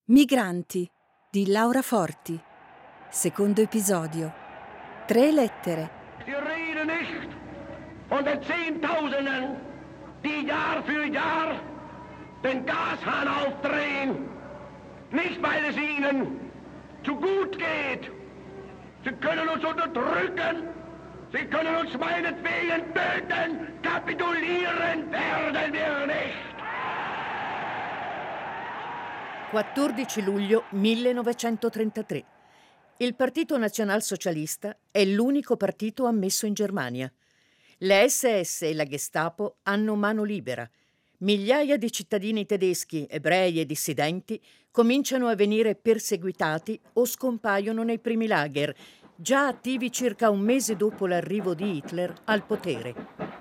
Migranti di Laura Forti. Secondo episodio. 3 lettere. Wir reden nicht von den Zehntausenden, die Jahr für Jahr den Gashahn aufdrehen. Nicht, weil es ihnen zu gut geht. Sie können uns unterdrücken. Sie können uns meinetwegen töten. Kapitulieren werden wir nicht. 14 luglio 1933. Il Partito Nazionalsocialista è l'unico partito ammesso in Germania. Le SS e la Gestapo hanno mano libera. Migliaia di cittadini tedeschi, ebrei e dissidenti cominciano a venire perseguitati o scompaiono nei primi lager, già attivi circa un mese dopo l'arrivo di Hitler al potere.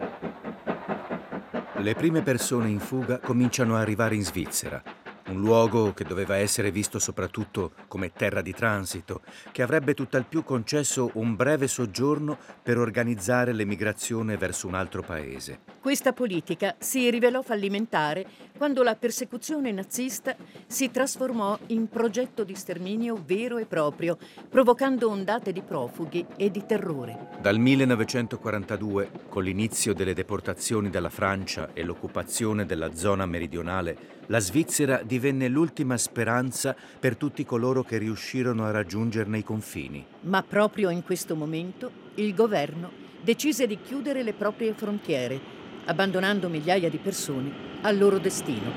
Le prime persone in fuga cominciano a arrivare in Svizzera, un luogo che doveva essere visto soprattutto come terra di transito, che avrebbe tutt'al più concesso un breve soggiorno per organizzare l'emigrazione verso un altro paese. Questa politica si rivelò fallimentare quando la persecuzione nazista si trasformò in progetto di sterminio vero e proprio, provocando ondate di profughi e di terrore. Dal 1942, con l'inizio delle deportazioni dalla Francia e l'occupazione della zona meridionale, la Svizzera divenne l'ultima speranza per tutti coloro che riuscirono a raggiungerne i confini. Ma proprio in questo momento il governo decise di chiudere le proprie frontiere, abbandonando migliaia di persone al loro destino.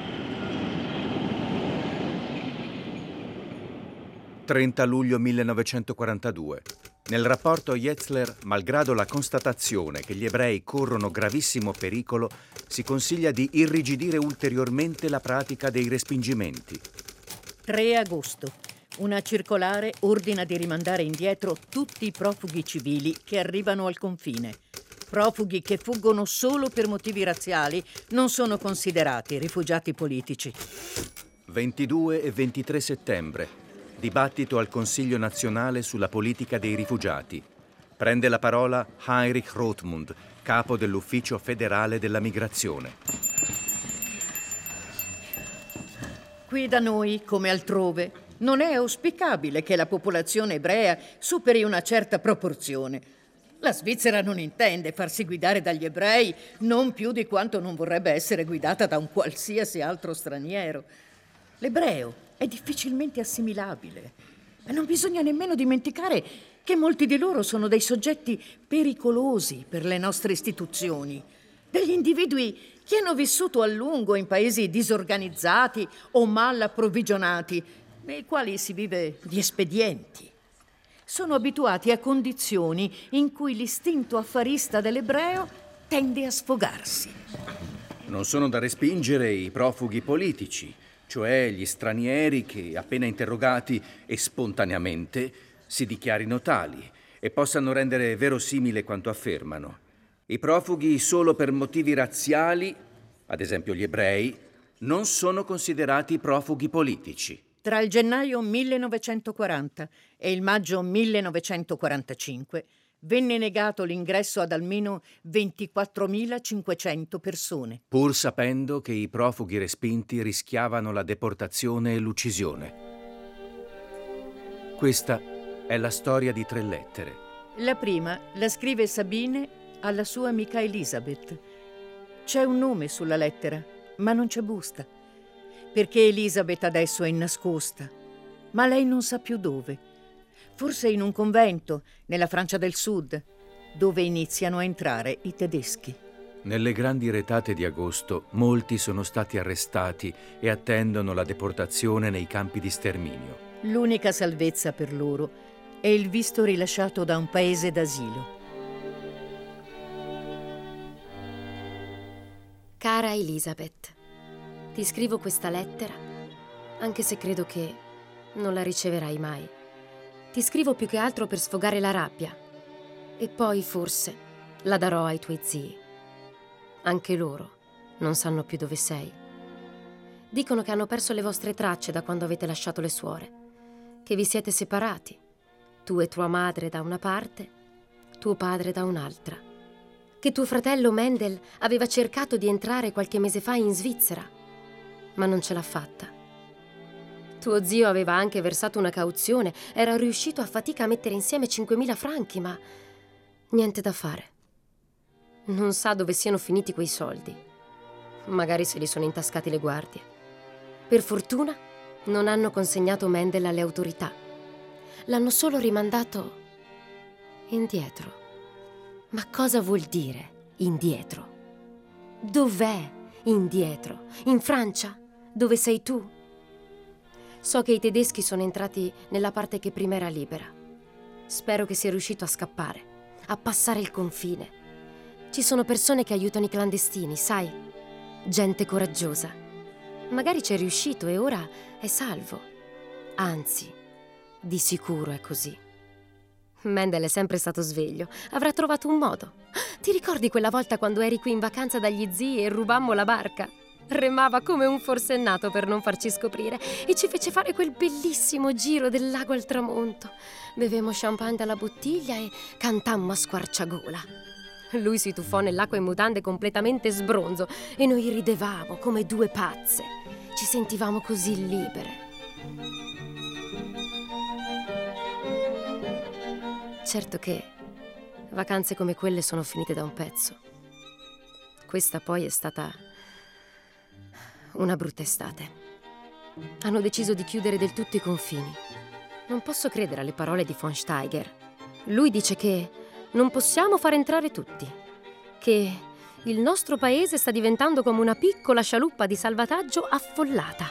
30 luglio 1942. Nel rapporto Jetzler, malgrado la constatazione che gli ebrei corrono gravissimo pericolo, si consiglia di irrigidire ulteriormente la pratica dei respingimenti. 3 agosto. Una circolare ordina di rimandare indietro tutti i profughi civili che arrivano al confine. Profughi che fuggono solo per motivi razziali non sono considerati rifugiati politici. 22 e 23 settembre. Dibattito al Consiglio nazionale sulla politica dei rifugiati. Prende la parola Heinrich Rothmund, capo dell'Ufficio federale della migrazione. Qui da noi, come altrove, non è auspicabile che la popolazione ebrea superi una certa proporzione. La Svizzera non intende farsi guidare dagli ebrei, non più di quanto non vorrebbe essere guidata da un qualsiasi altro straniero. L'ebreo è difficilmente assimilabile. E non bisogna nemmeno dimenticare che molti di loro sono dei soggetti pericolosi per le nostre istituzioni, degli individui che hanno vissuto a lungo in paesi disorganizzati o mal approvvigionati, nei quali si vive di espedienti. Sono abituati a condizioni in cui l'istinto affarista dell'ebreo tende a sfogarsi. Non sono da respingere i profughi politici, cioè gli stranieri che, appena interrogati e spontaneamente, si dichiarino tali e possano rendere verosimile quanto affermano. I profughi solo per motivi razziali, ad esempio gli ebrei, non sono considerati profughi politici. Tra il gennaio 1940 e il maggio 1945 venne negato l'ingresso ad almeno 24.500 persone. Pur sapendo che i profughi respinti rischiavano la deportazione e l'uccisione. Questa è la storia di 3 lettere. La prima la scrive Sabine alla sua amica Elisabeth. C'è un nome sulla lettera, ma non c'è busta, perché Elisabeth adesso è nascosta, ma lei non sa più dove. Forse in un convento, nella Francia del Sud, dove iniziano a entrare i tedeschi. Nelle grandi retate di agosto, molti sono stati arrestati e attendono la deportazione nei campi di sterminio. L'unica salvezza per loro è il visto rilasciato da un paese d'asilo. Cara Elisabeth, ti scrivo questa lettera, anche se credo che non la riceverai mai. Ti scrivo più che altro per sfogare la rabbia e poi forse la darò ai tuoi zii. Anche loro non sanno più dove sei. Dicono che hanno perso le vostre tracce da quando avete lasciato le suore, che vi siete separati, tu e tua madre da una parte, tuo padre da un'altra, che tuo fratello Mendel aveva cercato di entrare qualche mese fa in Svizzera, ma non ce l'ha fatta. Tuo zio aveva anche versato una cauzione, era riuscito a fatica a mettere insieme 5.000 franchi, ma niente da fare. Non sa dove siano finiti quei soldi. Magari se li sono intascati le guardie. Per fortuna non hanno consegnato Mendel alle autorità. L'hanno solo rimandato indietro. Ma cosa vuol dire indietro? Dov'è indietro? In Francia? Dove sei tu? So che i tedeschi sono entrati nella parte che prima era libera. Spero che sia riuscito a scappare, a passare il confine. Ci sono persone che aiutano i clandestini, sai? Gente coraggiosa. Magari c'è riuscito e ora è salvo. Anzi, di sicuro è così. Mendel è sempre stato sveglio. Avrà trovato un modo. Ti ricordi quella volta quando eri qui in vacanza dagli zii e rubammo la barca? Remava come un forsennato per non farci scoprire e ci fece fare quel bellissimo giro del lago al tramonto. Bevemmo champagne dalla bottiglia e cantammo a squarciagola. Lui si tuffò nell'acqua in mutande completamente sbronzo e noi ridevamo come due pazze. Ci sentivamo così libere. Certo che vacanze come quelle sono finite da un pezzo. Questa poi è stata una brutta estate. Hanno deciso di chiudere del tutto i confini. Non posso credere alle parole di von Steiger. Lui dice che non possiamo far entrare tutti, che il nostro paese sta diventando come una piccola scialuppa di salvataggio affollata.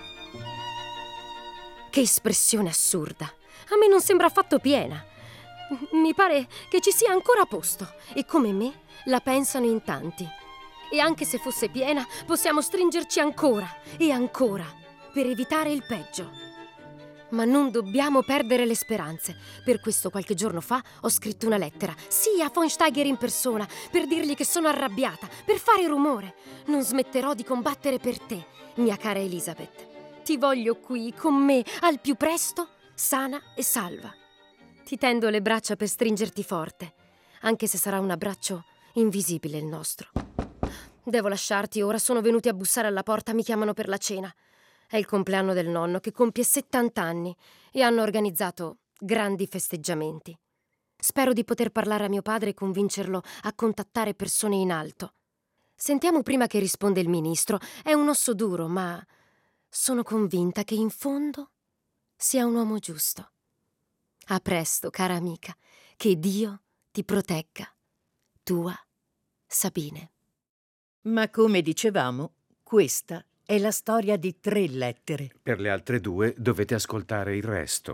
Che espressione assurda! A me non sembra affatto piena. Mi pare che ci sia ancora posto e come me la pensano in tanti. E anche se fosse piena, possiamo stringerci ancora e ancora per evitare il peggio. Ma non dobbiamo perdere le speranze. Per questo qualche giorno fa ho scritto una lettera, sì, a von Steiger in persona, per dirgli che sono arrabbiata, per fare rumore. Non smetterò di combattere per te, mia cara Elisabeth. Ti voglio qui, con me, al più presto, sana e salva. Ti tendo le braccia per stringerti forte, anche se sarà un abbraccio invisibile il nostro. Devo lasciarti, ora sono venuti a bussare alla porta, mi chiamano per la cena. È il compleanno del nonno, che compie 70 anni, e hanno organizzato grandi festeggiamenti. Spero di poter parlare a mio padre e convincerlo a contattare persone in alto. Sentiamo prima che risponde il ministro. È un osso duro, ma sono convinta che in fondo sia un uomo giusto. A presto, cara amica. Che Dio ti protegga. Tua Sabine. Ma come dicevamo, questa è la storia di 3 lettere. Per le altre 2 dovete ascoltare il resto.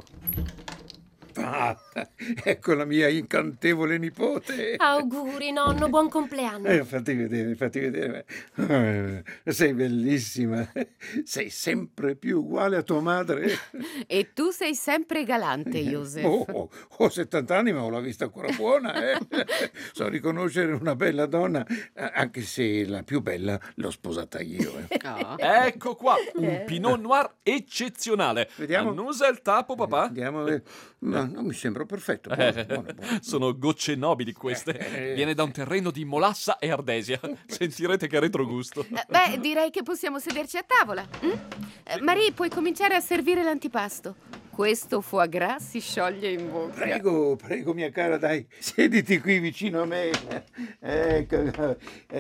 Ah, ecco la mia incantevole nipote. Auguri, nonno, buon compleanno. Fatti vedere. Sei bellissima. Sei sempre più uguale a tua madre. E tu sei sempre galante, Joseph. Ho 70 anni, ma ho la vista ancora buona. So riconoscere una bella donna, anche se la più bella l'ho sposata io. Oh. Ecco qua, un Pinot Noir eccezionale. Vediamo. Annusa il tappo, papà. Andiamo. No, mi sembra perfetto. Buono. Sono gocce nobili queste. Viene da un terreno di molassa e ardesia. Sentirete che retrogusto. Beh, direi che possiamo sederci a tavola. Marie, puoi cominciare a servire l'antipasto. Questo foie gras si scioglie in bocca. Prego, mia cara, dai, siediti qui vicino a me. Ecco.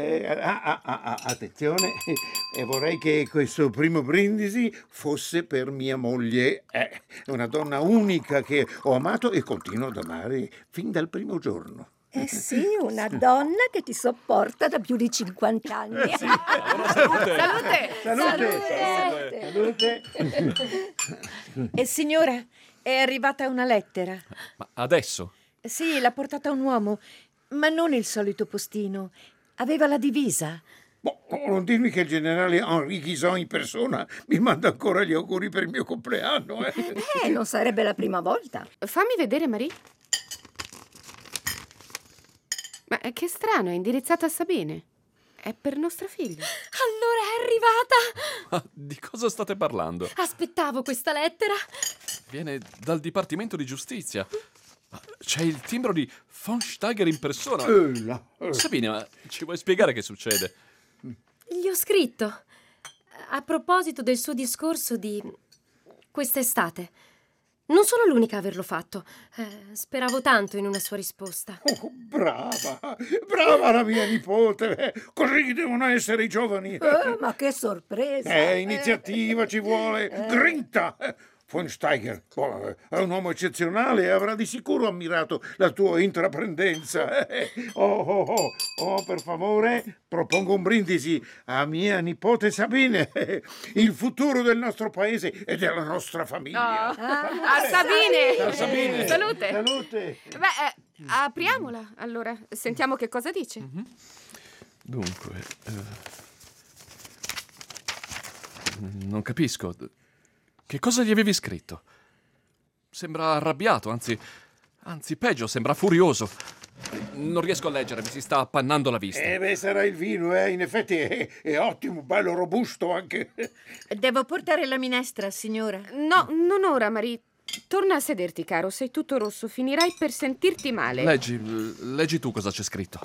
Attenzione, vorrei che questo primo brindisi fosse per mia moglie. È una donna unica che ho amato e continuo ad amare fin dal primo giorno. Eh sì, una donna che ti sopporta da più di 50 anni. Sì, allora Salute. Signora, è arrivata una lettera. Ma adesso? Sì, l'ha portata un uomo, ma non il solito postino. Aveva la divisa. Non dirmi che il generale Henri Guizot in persona mi manda ancora gli auguri per il mio compleanno. Non sarebbe la prima volta. Fammi vedere, Marie. Ma che strano, è indirizzato a Sabine. È per nostra figlia. Allora è arrivata! Ma di cosa state parlando? Aspettavo questa lettera. Viene dal Dipartimento di Giustizia. C'è il timbro di von Steiger in persona. Sabine, ma ci vuoi spiegare che succede? Gli ho scritto. A proposito del suo discorso di quest'estate. Non sono l'unica a averlo fatto. Speravo tanto in una sua risposta. Oh, brava la mia nipote. Così devono essere i giovani. Ma che sorpresa! Iniziativa ci vuole, grinta. Von Steiger è un uomo eccezionale e avrà di sicuro ammirato la tua intraprendenza. Oh, per favore, propongo un brindisi a mia nipote Sabine, il futuro del nostro paese e della nostra famiglia. A Sabine! Sabine! Salute! Salute! Beh, apriamola, allora. Sentiamo che cosa dice. Dunque, non capisco. Che cosa gli avevi scritto? Sembra arrabbiato, anzi peggio, sembra furioso. Non riesco a leggere, mi si sta appannando la vista. Sarà il vino, in effetti è ottimo, bello robusto anche. Devo portare la minestra, signora? No, non ora, Marie. Torna a sederti, caro. Sei tutto rosso. Finirai per sentirti male. Leggi tu cosa c'è scritto.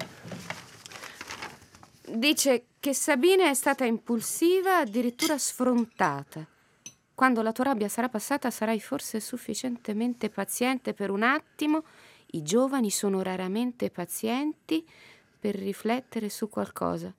Dice che Sabine è stata impulsiva, addirittura sfrontata. Quando la tua rabbia sarà passata, sarai forse sufficientemente paziente per un attimo. I giovani sono raramente pazienti per riflettere su qualcosa.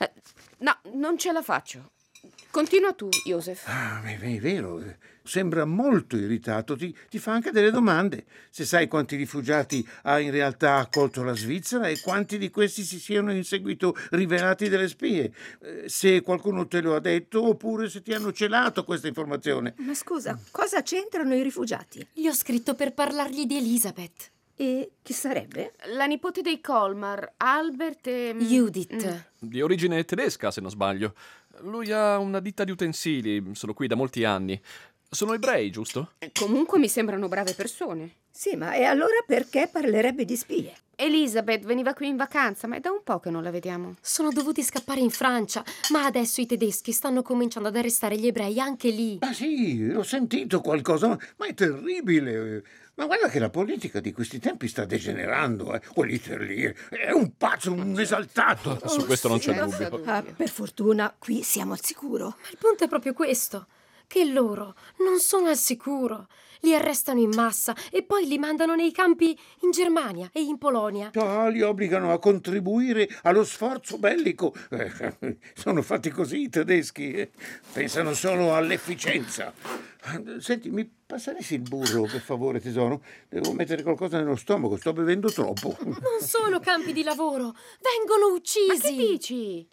No, non ce la faccio. Continua tu, Joseph. È vero, sembra molto irritato, ti fa anche delle domande. Se sai quanti rifugiati ha in realtà accolto la Svizzera e quanti di questi si siano in seguito rivelati delle spie. Se qualcuno te lo ha detto oppure se ti hanno celato questa informazione. Ma scusa, cosa c'entrano i rifugiati? Gli ho scritto per parlargli di Elisabeth. E chi sarebbe? La nipote dei Colmar, Albert e... Judith. Di origine tedesca, se non sbaglio. Lui ha una ditta di utensili, sono qui da molti anni. Sono ebrei, giusto? Comunque mi sembrano brave persone. Sì, ma e allora perché parlerebbe di spie? Elisabeth veniva qui in vacanza, ma è da un po' che non la vediamo. Sono dovuti scappare in Francia, ma adesso i tedeschi stanno cominciando ad arrestare gli ebrei anche lì. Ah sì, ho sentito qualcosa, ma è terribile. Ma guarda che la politica di questi tempi sta degenerando. Quell'Hitler lì è un pazzo, un esaltato. Su questo non c'è dubbio. Per fortuna qui siamo al sicuro. Ma il punto è proprio questo, che loro non sono al sicuro. Li arrestano in massa e poi li mandano nei campi in Germania e in Polonia. Li obbligano a contribuire allo sforzo bellico. Sono fatti così i tedeschi. Pensano solo all'efficienza. Senti, mi passeresti il burro, per favore, tesoro? Devo mettere qualcosa nello stomaco, sto bevendo troppo. Non sono campi di lavoro, vengono uccisi. Ma che dici?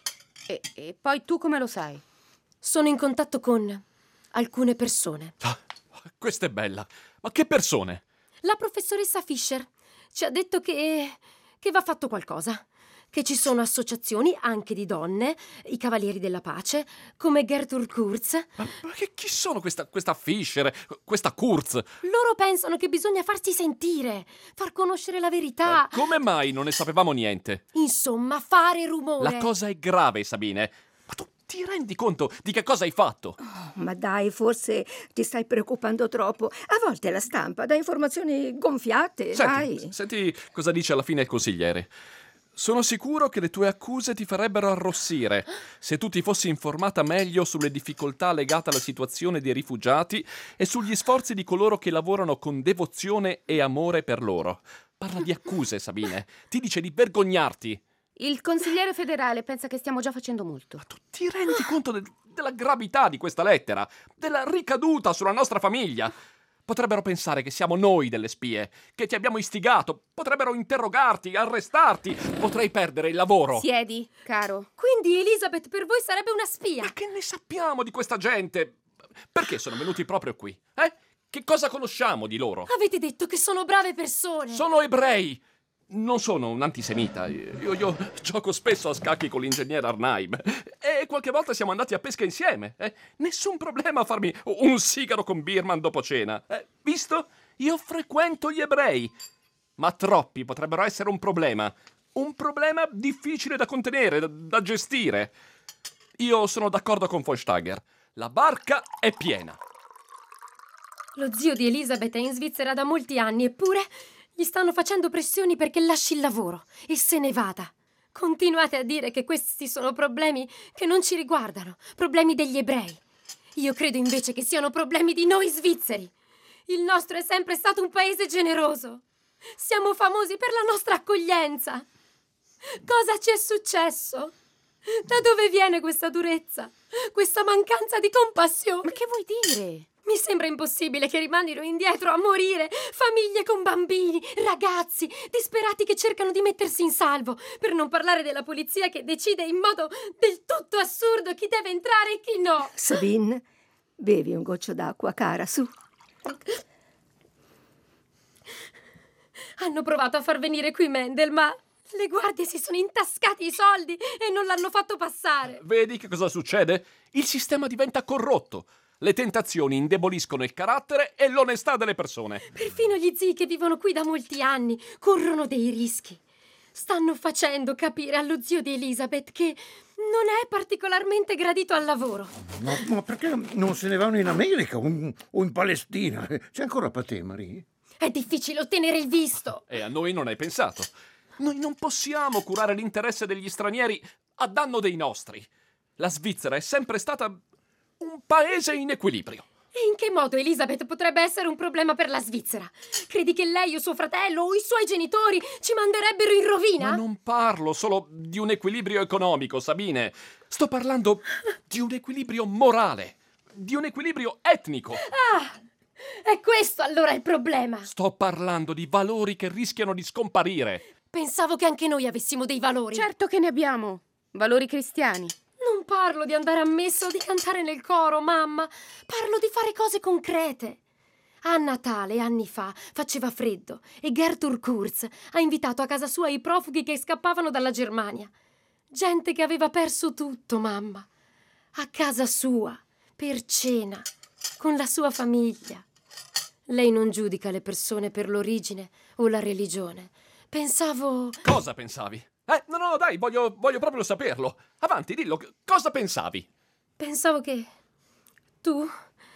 E poi tu come lo sai? Sono in contatto con alcune persone. Questa è bella. Ma che persone? La professoressa Fischer ci ha detto che va fatto qualcosa. Che ci sono associazioni anche di donne, i Cavalieri della Pace, come Gertrude Kurz. Ma chi sono questa Fischer, questa Kurz? Loro pensano che bisogna farsi sentire, far conoscere la verità. Come mai non ne sapevamo niente? Insomma, fare rumore. La cosa è grave, Sabine. Ma tu ti rendi conto di che cosa hai fatto? Ma dai, forse ti stai preoccupando troppo. A volte la stampa dà informazioni gonfiate, dai. Senti cosa dice alla fine il consigliere. Sono sicuro che le tue accuse ti farebbero arrossire se tu ti fossi informata meglio sulle difficoltà legate alla situazione dei rifugiati e sugli sforzi di coloro che lavorano con devozione e amore per loro. Parla di accuse, Sabine. Ti dice di vergognarti. Il consigliere federale pensa che stiamo già facendo molto. Ma tu ti rendi conto della gravità di questa lettera? Della ricaduta sulla nostra famiglia? Potrebbero pensare che siamo noi delle spie, che ti abbiamo istigato, potrebbero interrogarti, arrestarti, potrei perdere il lavoro. Siedi, caro. Quindi Elisabeth per voi sarebbe una spia? Ma che ne sappiamo di questa gente? Perché sono venuti proprio qui? Che cosa conosciamo di loro? Avete detto che sono brave persone. Sono ebrei! Non sono un antisemita. Io gioco spesso a scacchi con l'ingegnere Arnaib e qualche volta siamo andati a pesca insieme. Nessun problema a farmi un sigaro con Birman dopo cena. Visto? Io frequento gli ebrei. Ma troppi potrebbero essere un problema. Un problema difficile da contenere, da gestire. Io sono d'accordo con von Steiger. La barca è piena. Lo zio di Elisabeth è in Svizzera da molti anni, eppure gli stanno facendo pressioni perché lasci il lavoro e se ne vada. Continuate a dire che questi sono problemi che non ci riguardano, problemi degli ebrei. Io credo invece che siano problemi di noi svizzeri. Il nostro è sempre stato un paese generoso. Siamo famosi per la nostra accoglienza. Cosa ci è successo? Da dove viene questa durezza? Questa mancanza di compassione? Ma che vuoi dire? Mi sembra impossibile che rimandino indietro a morire famiglie con bambini, ragazzi, disperati che cercano di mettersi in salvo, per non parlare della polizia che decide in modo del tutto assurdo chi deve entrare e chi no. Sabine, bevi un goccio d'acqua, cara, su. Hanno provato a far venire qui Mendel, ma le guardie si sono intascati i soldi e non l'hanno fatto passare. Vedi che cosa succede? Il sistema diventa corrotto. Le tentazioni indeboliscono il carattere e l'onestà delle persone. Perfino gli zii che vivono qui da molti anni corrono dei rischi. Stanno facendo capire allo zio di Elizabeth che non è particolarmente gradito al lavoro. Ma perché non se ne vanno in America o in Palestina? C'è ancora Patè, Marie? È difficile ottenere il visto. E a noi non hai pensato. Noi non possiamo curare l'interesse degli stranieri a danno dei nostri. La Svizzera è sempre stata un paese in equilibrio. E in che modo Elizabeth potrebbe essere un problema per la Svizzera? Credi che lei o suo fratello o i suoi genitori ci manderebbero in rovina? Ma non parlo solo di un equilibrio economico, Sabine. Sto parlando di un equilibrio morale, di un equilibrio etnico. Ah, è questo allora il problema. Sto parlando di valori che rischiano di scomparire. Pensavo che anche noi avessimo dei valori. Certo che ne abbiamo. Valori cristiani. Non parlo di andare a messa o di cantare nel coro, mamma. Parlo di fare cose concrete. A Natale, anni fa, faceva freddo e Gertrude Kurz ha invitato a casa sua i profughi che scappavano dalla Germania. Gente che aveva perso tutto, mamma. A casa sua, per cena, con la sua famiglia. Lei non giudica le persone per l'origine o la religione. Pensavo... Cosa pensavi? No, dai, voglio proprio saperlo. Avanti, dillo, cosa pensavi? Pensavo che tu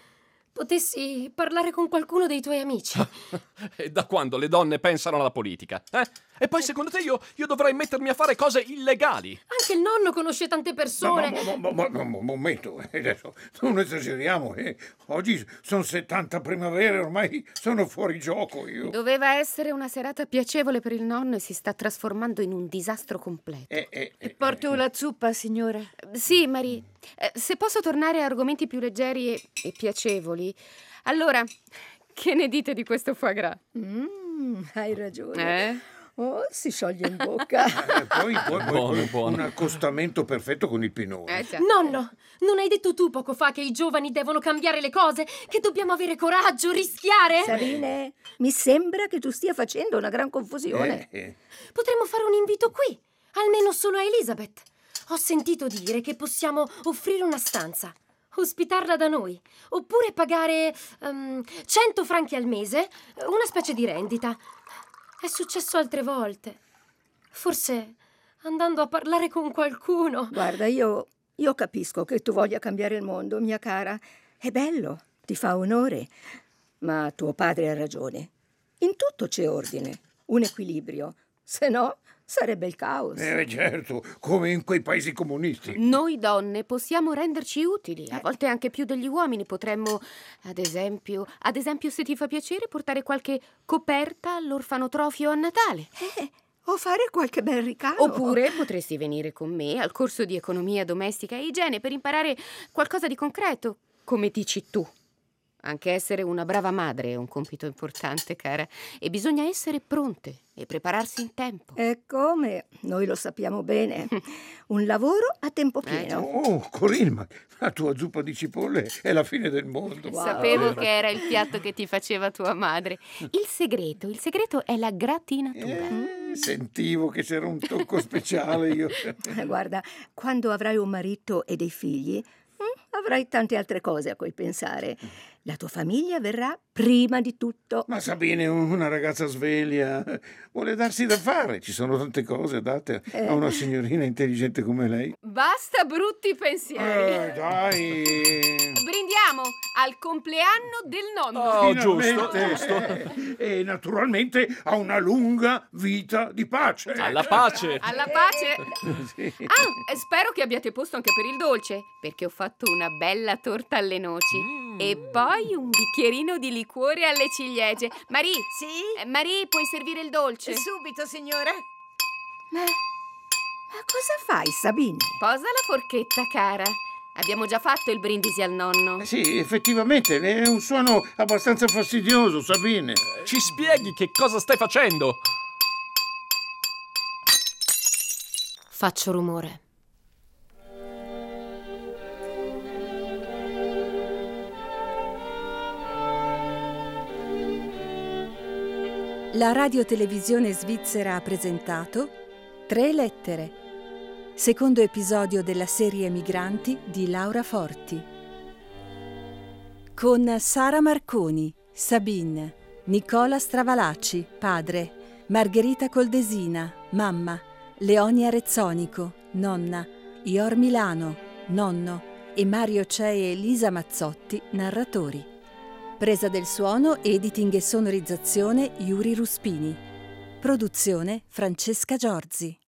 potessi parlare con qualcuno dei tuoi amici. E da quando le donne pensano alla politica? E poi secondo te io dovrei mettermi a fare cose illegali? Anche il nonno conosce tante persone. Ma un momento, adesso non esageriamo. Oggi sono 70 primavere, ormai sono fuori gioco io. Doveva essere una serata piacevole per il nonno e si sta trasformando in un disastro completo. Porto la zuppa, signora. Sì, Marie. Se posso tornare a argomenti più leggeri e piacevoli, allora, che ne dite di questo foie gras? Hai ragione. Oh, si scioglie in bocca. Poi Buono. un accostamento perfetto con il pinone. Nonno, non hai detto tu poco fa che i giovani devono cambiare le cose? Che dobbiamo avere coraggio, rischiare? Sabine, mi sembra che tu stia facendo una gran confusione. Potremmo fare un invito qui, almeno solo a Elizabeth. Ho sentito dire che possiamo offrire una stanza, ospitarla da noi, oppure pagare 100 franchi al mese, una specie di rendita. È successo altre volte. Forse andando a parlare con qualcuno. Guarda, io capisco che tu voglia cambiare il mondo, mia cara. È bello, ti fa onore. Ma tuo padre ha ragione. In tutto c'è ordine, un equilibrio. Se no, sarebbe il caos. Certo, come in quei paesi comunisti. Noi donne possiamo renderci utili, a volte anche più degli uomini. Potremmo, ad esempio, se ti fa piacere, portare qualche coperta all'orfanotrofio a Natale. O fare qualche bel ricamo. Oppure potresti venire con me al corso di economia domestica e igiene per imparare qualcosa di concreto, come dici tu. Anche essere una brava madre è un compito importante, cara, e bisogna essere pronte e prepararsi in tempo. E come? Noi lo sappiamo bene. Un lavoro a tempo pieno. Oh, Corinne, ma la tua zuppa di cipolle è la fine del mondo. Wow. Sapevo che era il piatto che ti faceva tua madre. Il segreto è la gratinatura. Sentivo che c'era un tocco speciale io. Guarda, quando avrai un marito e dei figli, avrai tante altre cose a cui pensare. La tua famiglia verrà prima di tutto. Ma Sabine è una ragazza sveglia, vuole darsi da fare. Ci sono tante cose date a una signorina intelligente come lei. Basta brutti pensieri. Dai! Brindiamo al compleanno del nonno. Oh, giusto, Finalmente. giusto. E naturalmente a una lunga vita di pace. Alla pace. Alla pace. Ah, spero che abbiate posto anche per il dolce, perché ho fatto una bella torta alle noci. E poi un bicchierino di liquore alle ciliegie. Marie, Sì? Marie, puoi servire il dolce? Subito, signora. Ma cosa fai, Sabine? Posa la forchetta, cara. Abbiamo già fatto il brindisi al nonno. Sì, effettivamente, è un suono abbastanza fastidioso, Sabine. Ci spieghi che cosa stai facendo? Faccio rumore. La radiotelevisione svizzera ha presentato 3 lettere, secondo episodio della serie Migranti di Laura Forti. Con Sara Marconi, Sabine, Nicola Stravalacci, padre, Margherita Coldesina, mamma, Leonia Rezzonico, nonna, Ior Milano, nonno e Mario Cei e Elisa Mazzotti, narratori. Presa del suono, editing e sonorizzazione Yuri Ruspini. Produzione Francesca Giorzi.